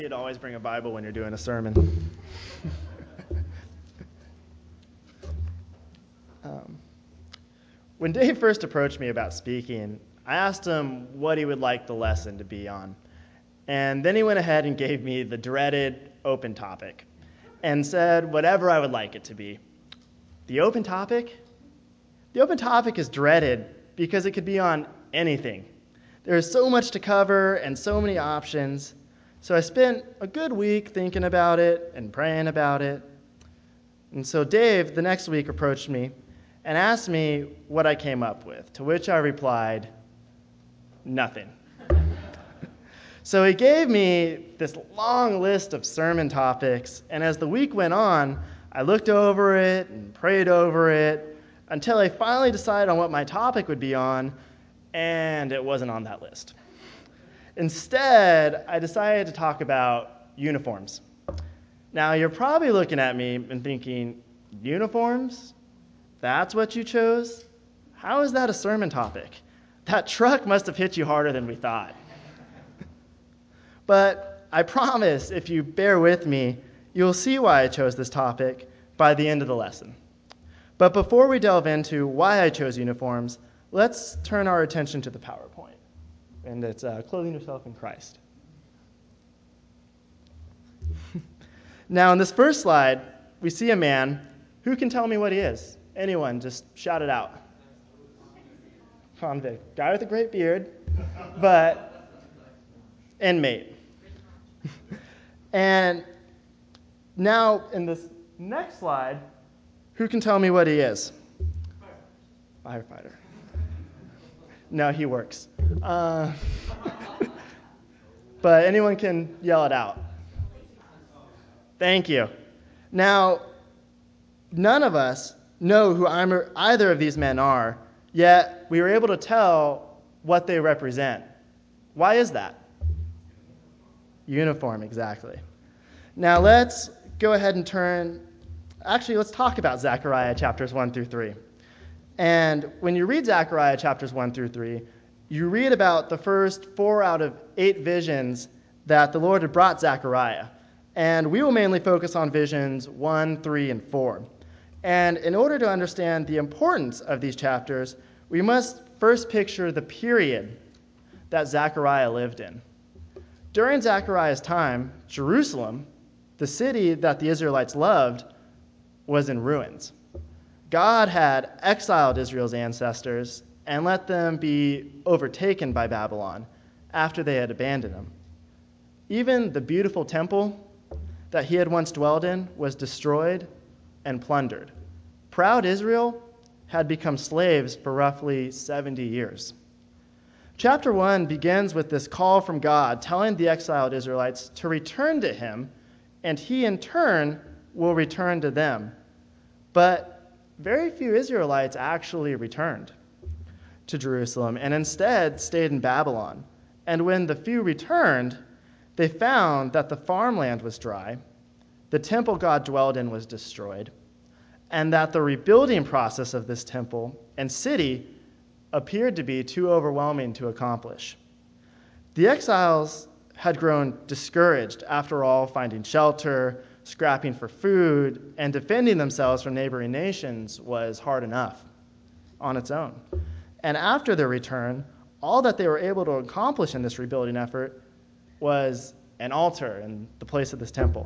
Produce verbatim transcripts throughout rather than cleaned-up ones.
You'd always bring a Bible when you're doing a sermon. um, when Dave first approached me about speaking, I asked him what he would like the lesson to be on. And then he went ahead and gave me the dreaded open topic and said whatever I would like it to be. The open topic? The open topic is dreaded because it could be on anything. There is so much to cover and so many options. So I spent a good week thinking about it and praying about it. And so Dave, the next week, approached me and asked me what I came up with, to which I replied, nothing. So he gave me this long list of sermon topics, and as the week went on, I looked over it and prayed over it until I finally decided on what my topic would be on, and it wasn't on that list. Instead, I decided to talk about uniforms. Now, you're probably looking at me and thinking, uniforms? That's what you chose? How is that a sermon topic? That truck must have hit you harder than we thought. But I promise, if you bear with me, you'll see why I chose this topic by the end of the lesson. But before we delve into why I chose uniforms, let's turn our attention to the PowerPoint. And it's uh, clothing yourself in Christ. Now, in this first slide, we see a man. Who can tell me what he is? Anyone, just shout it out. Convict. Guy with a great beard, but inmate. And now, in this next slide, who can tell me what he is? Firefighter. No, he works. Uh, but anyone can yell it out. Thank you. Now, none of us know who either of these men are, yet we were able to tell what they represent. Why is that? Uniform, exactly. Now let's go ahead and turn, actually let's talk about Zechariah chapters one through three. And when you read Zechariah chapters one through three, you read about the first four out of eight visions that the Lord had brought Zechariah. And we will mainly focus on visions one, three, and four. And in order to understand the importance of these chapters, we must first picture the period that Zechariah lived in. During Zechariah's time, Jerusalem, the city that the Israelites loved, was in ruins. God had exiled Israel's ancestors and let them be overtaken by Babylon after they had abandoned him. Even the beautiful temple that he had once dwelled in was destroyed and plundered. Proud Israel had become slaves for roughly seventy years. Chapter one begins with this call from God telling the exiled Israelites to return to him, and he in turn will return to them. But very few Israelites actually returned to Jerusalem and instead stayed in Babylon. And when the few returned, they found that the farmland was dry, the temple God dwelled in was destroyed, and that the rebuilding process of this temple and city appeared to be too overwhelming to accomplish. The exiles had grown discouraged after all, finding shelter, scrapping for food, and defending themselves from neighboring nations was hard enough on its own. And after their return, all that they were able to accomplish in this rebuilding effort was an altar in the place of this temple.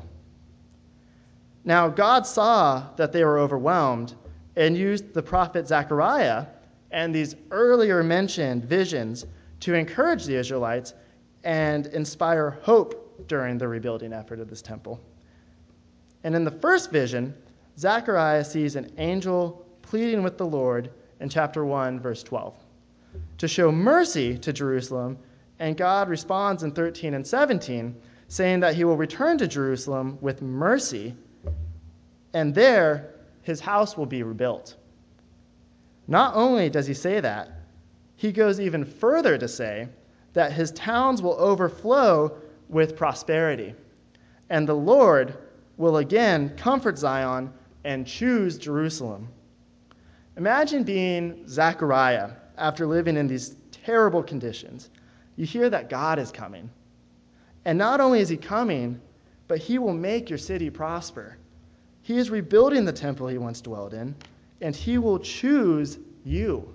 Now, God saw that they were overwhelmed and used the prophet Zechariah and these earlier mentioned visions to encourage the Israelites and inspire hope during the rebuilding effort of this temple. And in the first vision, Zechariah sees an angel pleading with the Lord in chapter one, verse twelve, to show mercy to Jerusalem, and God responds in thirteen and seventeen, saying that he will return to Jerusalem with mercy, and there his house will be rebuilt. Not only does he say that, he goes even further to say that his towns will overflow with prosperity, and the Lord will again comfort Zion and choose Jerusalem. Imagine being Zechariah after living in these terrible conditions. You hear that God is coming, And not only is he coming, but he will make your city prosper. He is rebuilding the temple he once dwelled in, and he will choose you.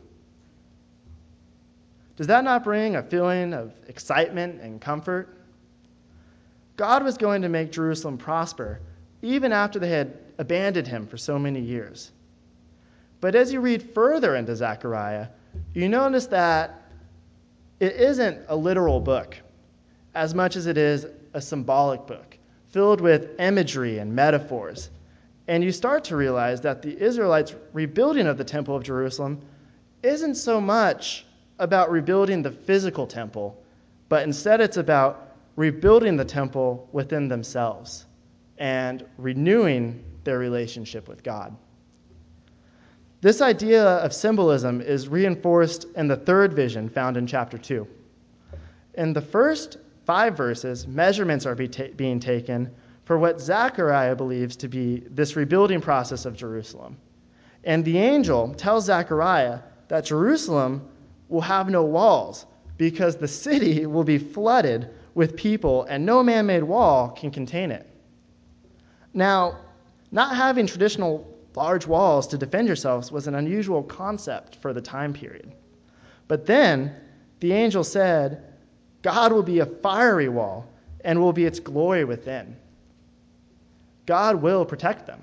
Does that not bring a feeling of excitement and comfort? God was going to make Jerusalem prosper, even after they had abandoned him for so many years. But as you read further into Zechariah, you notice that it isn't a literal book as much as it is a symbolic book, filled with imagery and metaphors. And you start to realize that the Israelites' rebuilding of the Temple of Jerusalem isn't so much about rebuilding the physical temple, but instead it's about rebuilding the temple within themselves and renewing their relationship with God. This idea of symbolism is reinforced in the third vision found in chapter two. In the first five verses, measurements are be ta- being taken for what Zechariah believes to be this rebuilding process of Jerusalem. And the angel tells Zechariah that Jerusalem will have no walls because the city will be flooded with people and no man-made wall can contain it. Now, not having traditional large walls to defend yourselves was an unusual concept for the time period. But then the angel said, God will be a fiery wall and will be its glory within. God will protect them.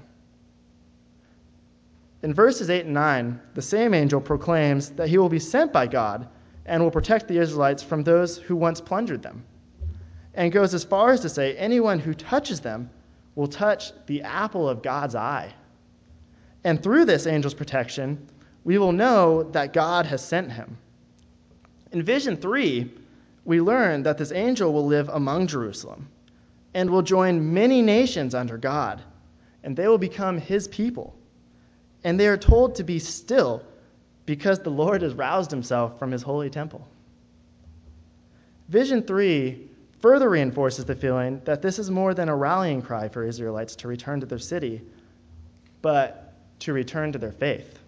In verses eight and nine, the same angel proclaims that he will be sent by God and will protect the Israelites from those who once plundered them, and goes as far as to say anyone who touches them will touch the apple of God's eye. And through this angel's protection, we will know that God has sent him. In vision three, we learn that this angel will live among Jerusalem and will join many nations under God, and they will become his people. And they are told to be still because the Lord has roused himself from his holy temple. Vision three further reinforces the feeling that this is more than a rallying cry for Israelites to return to their city, but to return to their faith.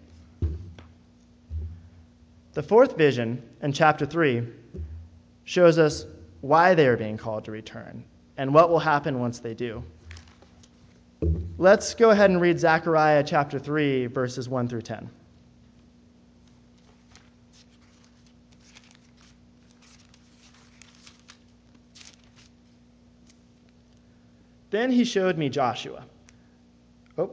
The fourth vision in chapter three shows us why they are being called to return and what will happen once they do. Let's go ahead and read Zechariah chapter three, verses one through ten. Then he showed me Joshua. Oh.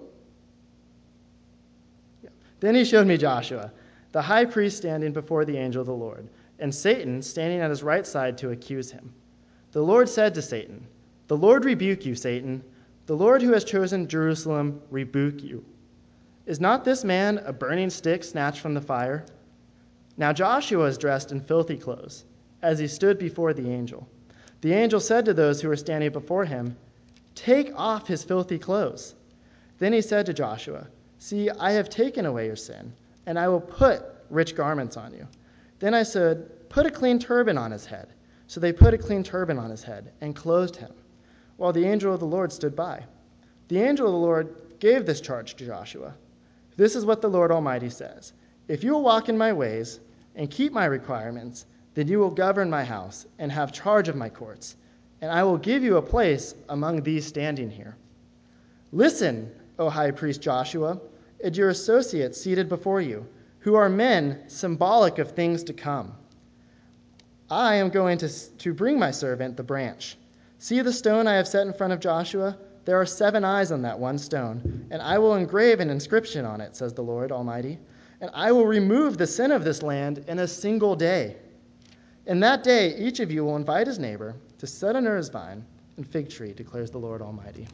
Yeah. Then he showed me Joshua, the high priest standing before the angel of the Lord, and Satan standing at his right side to accuse him. The Lord said to Satan, "The Lord rebuke you, Satan. The Lord who has chosen Jerusalem rebuke you. Is not this man a burning stick snatched from the fire?" Now Joshua was dressed in filthy clothes, as he stood before the angel. The angel said to those who were standing before him, "Take off his filthy clothes." Then he said to Joshua, "See, I have taken away your sin, and I will put rich garments on you." Then I said, "Put a clean turban on his head." So they put a clean turban on his head and clothed him, while the angel of the Lord stood by. The angel of the Lord gave this charge to Joshua. "This is what the Lord Almighty says. If you will walk in my ways and keep my requirements, then you will govern my house and have charge of my courts, and I will give you a place among these standing here. Listen, O high priest Joshua, and your associates seated before you, who are men symbolic of things to come. I am going to, to bring my servant, the branch. See the stone I have set in front of Joshua? There are seven eyes on that one stone, and I will engrave an inscription on it, says the Lord Almighty, and I will remove the sin of this land in a single day. In that day, each of you will invite his neighbor to sit under his vine and fig tree, declares the Lord Almighty."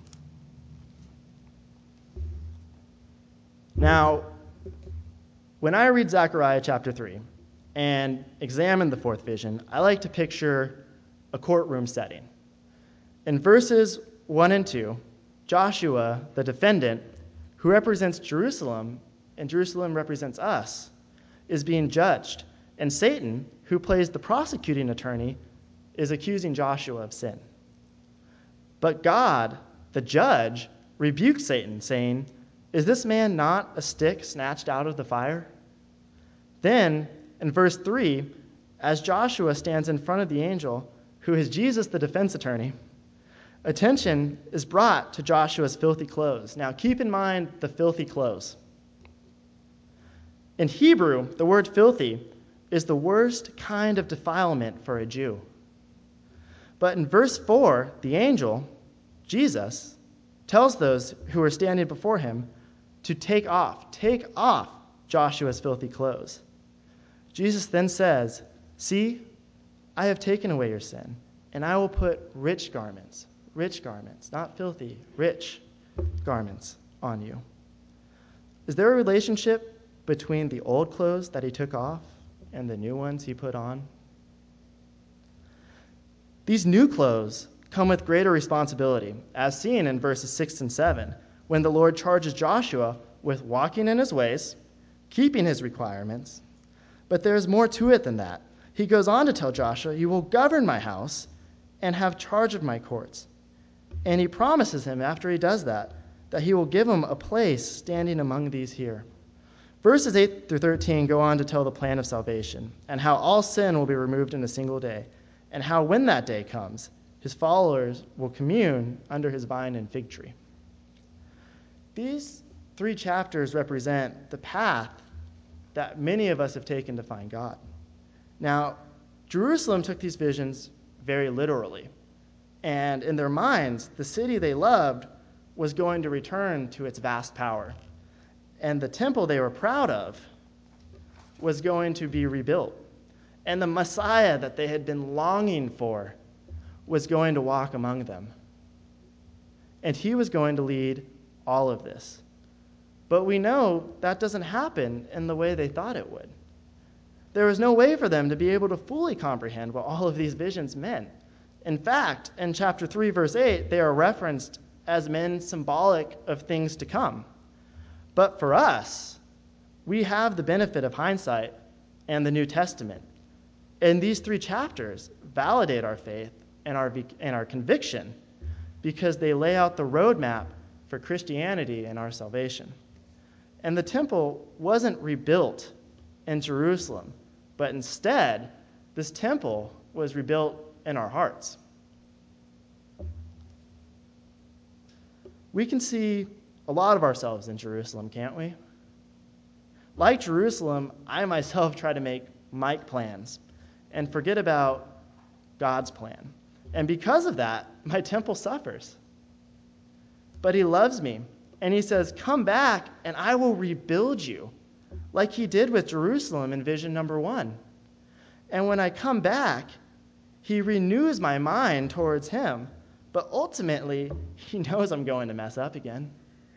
Now, when I read Zechariah chapter three and examine the fourth vision, I like to picture a courtroom setting. In verses one and two, Joshua, the defendant, who represents Jerusalem, and Jerusalem represents us, is being judged, and Satan, who plays the prosecuting attorney, is accusing Joshua of sin. But God, the judge, rebukes Satan, saying, "Is this man not a stick snatched out of the fire?" Then, in verse three, as Joshua stands in front of the angel, who is Jesus, the defense attorney, attention is brought to Joshua's filthy clothes. Now, keep in mind the filthy clothes. In Hebrew, the word filthy is the worst kind of defilement for a Jew. But in verse four, the angel, Jesus, tells those who are standing before him to take off, take off Joshua's filthy clothes. Jesus then says, "See, I have taken away your sin, and I will put rich garments, rich garments, not filthy, rich garments on you." Is there a relationship between the old clothes that he took off and the new ones he put on? These new clothes come with greater responsibility, as seen in verses six and seven, when the Lord charges Joshua with walking in his ways, keeping his requirements. But there is more to it than that. He goes on to tell Joshua, "You will govern my house and have charge of my courts." And he promises him, after he does that, that he will give him a place standing among these here. Verses eight through thirteen go on to tell the plan of salvation and how all sin will be removed in a single day, and how when that day comes, his followers will commune under his vine and fig tree. These three chapters represent the path that many of us have taken to find God. Now, Jerusalem took these visions very literally, and in their minds, the city they loved was going to return to its vast power, and the temple they were proud of was going to be rebuilt, and the Messiah that they had been longing for was going to walk among them, and he was going to lead all of this. But we know that doesn't happen in the way they thought it would. There was no way for them to be able to fully comprehend what all of these visions meant. In fact, in chapter three, verse eight, they are referenced as men symbolic of things to come. But for us, we have the benefit of hindsight and the New Testament. And these three chapters validate our faith and our, and our conviction because they lay out the roadmap for Christianity and our salvation. And the temple wasn't rebuilt in Jerusalem, but instead, this temple was rebuilt in our hearts. We can see a lot of ourselves in Jerusalem, can't we? Like Jerusalem, I myself try to make my plans and forget about God's plan. And because of that, my temple suffers. But he loves me, and he says, "Come back, and I will rebuild you," like he did with Jerusalem in vision number one. And when I come back, he renews my mind towards him, but ultimately, he knows I'm going to mess up again.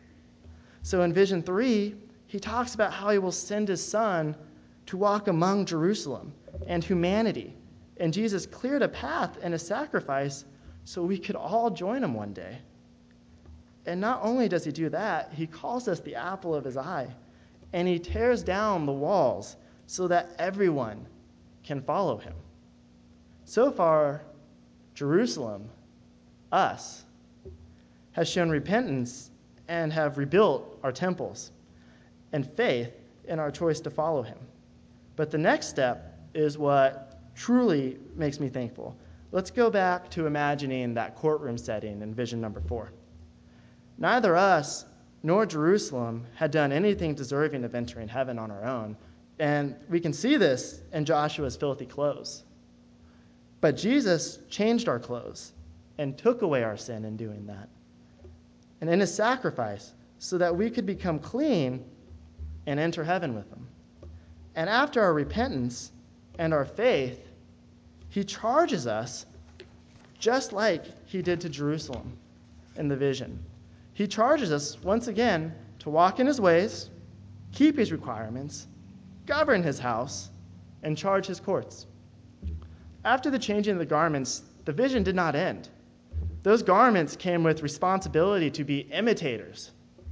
So in vision three, he talks about how he will send his son to walk among Jerusalem and humanity. And Jesus cleared a path and a sacrifice so we could all join him one day. And not only does he do that, he calls us the apple of his eye. And he tears down the walls so that everyone can follow him. So far, Jerusalem, us, has shown repentance and have rebuilt our temples and faith in our choice to follow him. But the next step is what truly makes me thankful. Let's go back to imagining that courtroom setting in vision number four. Neither us nor Jerusalem had done anything deserving of entering heaven on our own, and we can see this in Joshua's filthy clothes. But Jesus changed our clothes and took away our sin in doing that, and in his sacrifice, so that we could become clean and enter heaven with him. And after our repentance and our faith, he charges us just like he did to Jerusalem in the vision. He charges us, once again, to walk in his ways, keep his requirements, govern his house, and charge his courts. After the changing of the garments, the vision did not end. Those garments came with responsibility to be imitators.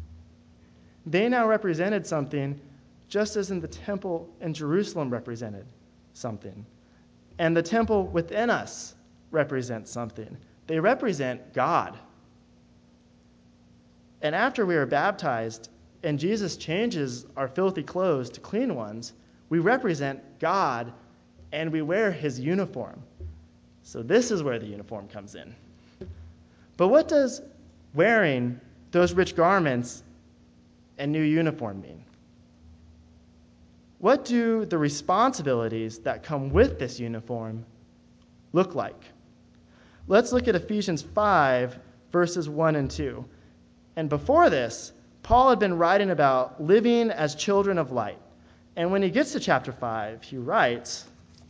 They now represented something just as in the temple in Jerusalem represented something. And the temple within us represents something. They represent God. And after we are baptized and Jesus changes our filthy clothes to clean ones, we represent God and we wear his uniform. So this is where the uniform comes in. But what does wearing those rich garments and new uniform mean? What do the responsibilities that come with this uniform look like? Let's look at Ephesians five, verses one and two. And before this, Paul had been writing about living as children of light. And when he gets to chapter five, he writes,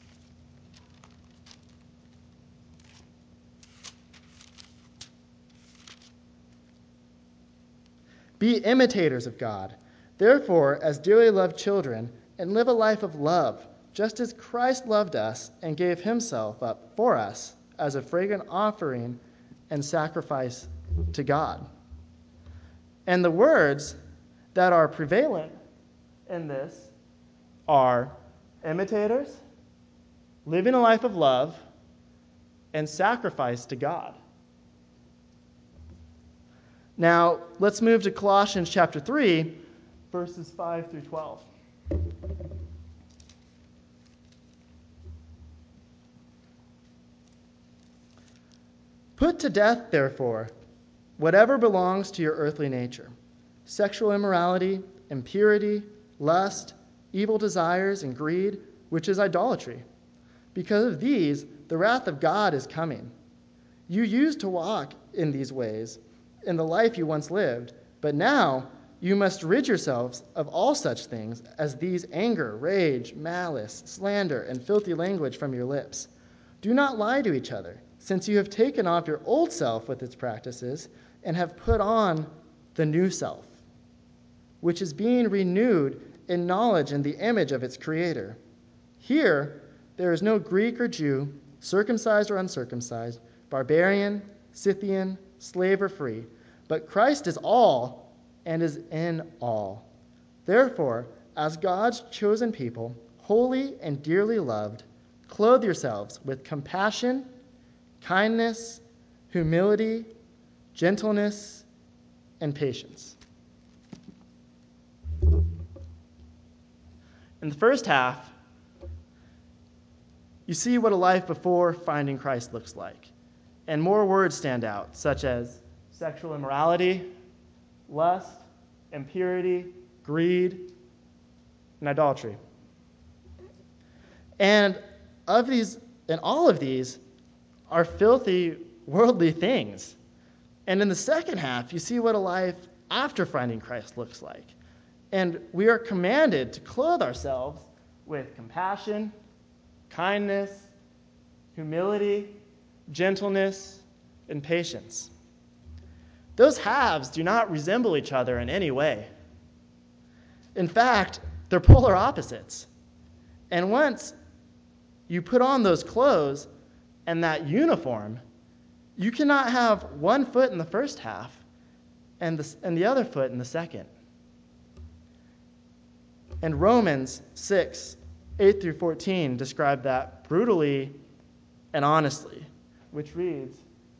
"Be imitators of God, therefore, as dearly loved children, and live a life of love, just as Christ loved us and gave himself up for us as a fragrant offering and sacrifice to God." And the words that are prevalent in this are imitators, living a life of love, and sacrifice to God. Now, let's move to Colossians chapter three, verses five through twelve. "Put to death, therefore, whatever belongs to your earthly nature: sexual immorality, impurity, lust, evil desires, and greed, which is idolatry. Because of these, the wrath of God is coming. You used to walk in these ways in the life you once lived, but now you must rid yourselves of all such things as these: anger, rage, malice, slander, and filthy language from your lips. Do not lie to each other, since you have taken off your old self with its practices and have put on the new self, which is being renewed in knowledge in the image of its creator. Here there is no Greek or Jew, circumcised or uncircumcised, barbarian, Scythian, slave or free, but Christ is all and is in all. Therefore, as God's chosen people, holy and dearly loved, clothe yourselves with compassion, kindness, humility, gentleness, and patience." In the first half, you see what a life before finding Christ looks like. And more words stand out, such as sexual immorality, lust, impurity, greed, and idolatry. And of these, and all of these are filthy, worldly things. And in the second half, you see what a life after finding Christ looks like. And we are commanded to clothe ourselves with compassion, kindness, humility, gentleness, and patience. Those halves do not resemble each other in any way. In fact, they're polar opposites. And once you put on those clothes and that uniform, you cannot have one foot in the first half and the, and the other foot in the second. And Romans six, eight through fourteen describe that brutally and honestly, which reads,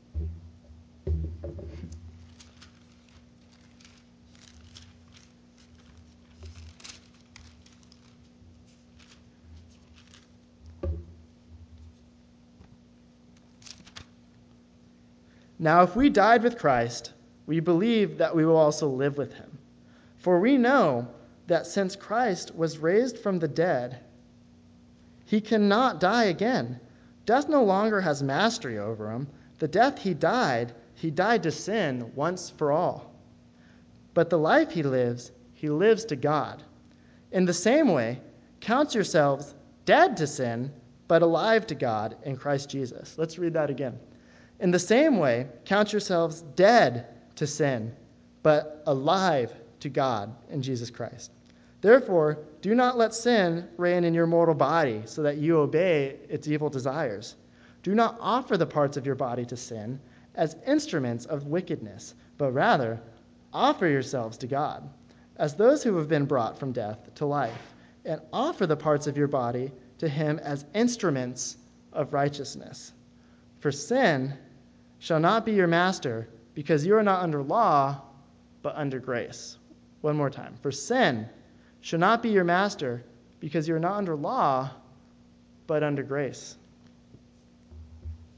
"Now if we died with Christ, we believe that we will also live with him. For we know that since Christ was raised from the dead, he cannot die again. Death no longer has mastery over him. The death he died, he died to sin once for all. But the life he lives, he lives to God. In the same way, count yourselves dead to sin, but alive to God in Christ Jesus." Let's read that again. "In the same way, count yourselves dead to sin, but alive to God in Jesus Christ. Therefore, do not let sin reign in your mortal body so that you obey its evil desires. Do not offer the parts of your body to sin as instruments of wickedness, but rather offer yourselves to God as those who have been brought from death to life, and offer the parts of your body to him as instruments of righteousness. For sin shall not be your master, because you are not under law, but under grace." One more time. "For sin shall not be your master, because you are not under law, but under grace."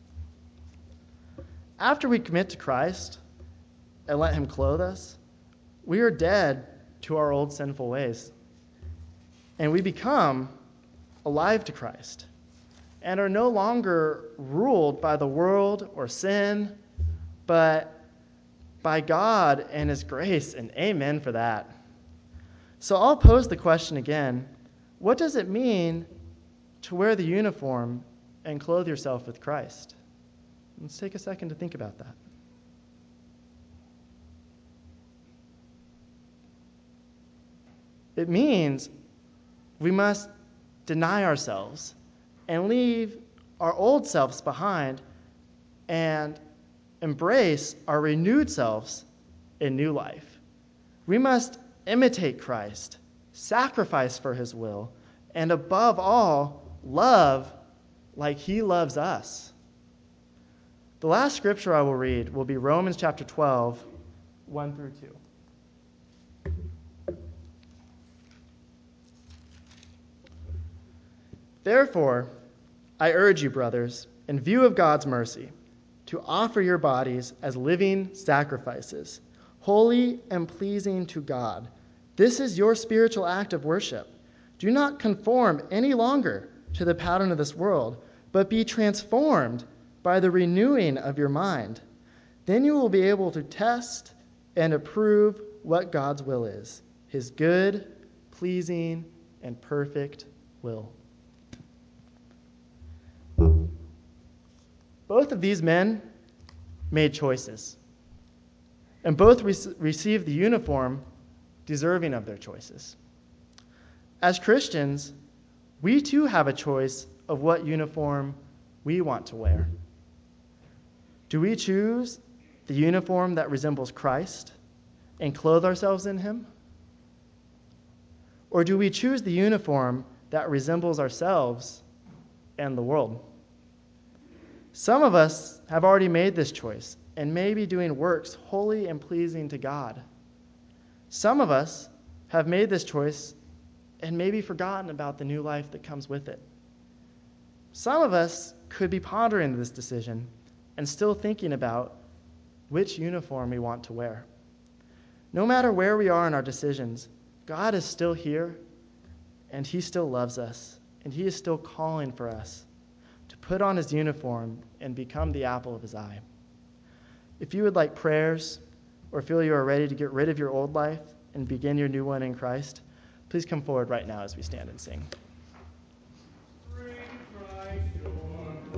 after we commit to Christ and let him clothe us, we are dead to our old sinful ways. And we become alive to Christ and are no longer ruled by the world or sin, but by God and his grace, and amen for that. So I'll pose the question again. What does it mean to wear the uniform and clothe yourself with Christ? Let's take a second to think about that. It means we must deny ourselves and leave our old selves behind and embrace our renewed selves in new life. We must imitate Christ, sacrifice for his will, and above all, love like he loves us. The last scripture I will read will be Romans chapter twelve, one through two. Therefore, I urge you, brothers, in view of God's mercy, to offer your bodies as living sacrifices, holy and pleasing to God. This is your spiritual act of worship. Do not conform any longer to the pattern of this world, but be transformed by the renewing of your mind. Then you will be able to test and approve what God's will is, his good, pleasing, and perfect will. Both of these men made choices, and both re- received the uniform deserving of their choices. As Christians, we too have a choice of what uniform we want to wear. Do we choose the uniform that resembles Christ and clothe ourselves in him? Or do we choose the uniform that resembles ourselves and the world? Some of us have already made this choice and may be doing works holy and pleasing to God. Some of us have made this choice and maybe forgotten about the new life that comes with it. Some of us could be pondering this decision and still thinking about which uniform we want to wear. No matter where we are in our decisions, God is still here, and he still loves us, and he is still calling for us to put on his uniform and become the apple of his eye. If you would like prayers or feel you are ready to get rid of your old life and begin your new one in Christ, please come forward right now as we stand and sing.